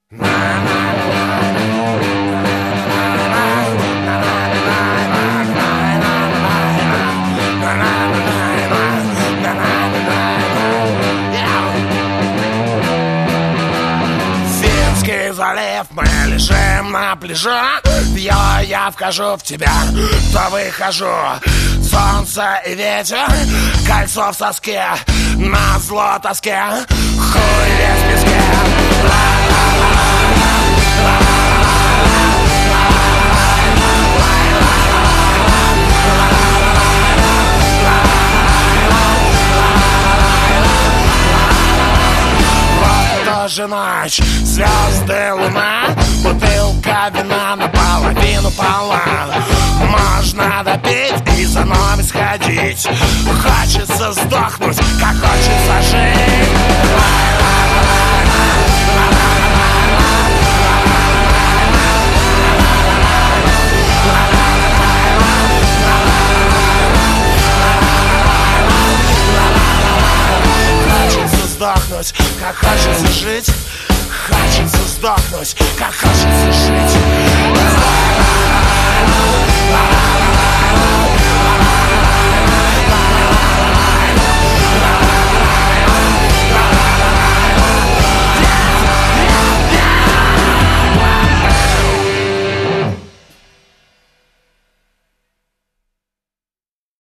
Финский залив, мы лежим на пляже. Пья, я вхожу в тебя, то выхожу. Солнце и ветер, кольцо в соске, назло тоске, хуй весь в песке. Тоже ночь, звезды, луна, бутылка вина наполовину полна. Можно допить и за нами сходить. Хочется сдохнуть, как хочется жить. Хочется сдохнуть, как хочется жить. Хочется сдохнуть, как хочется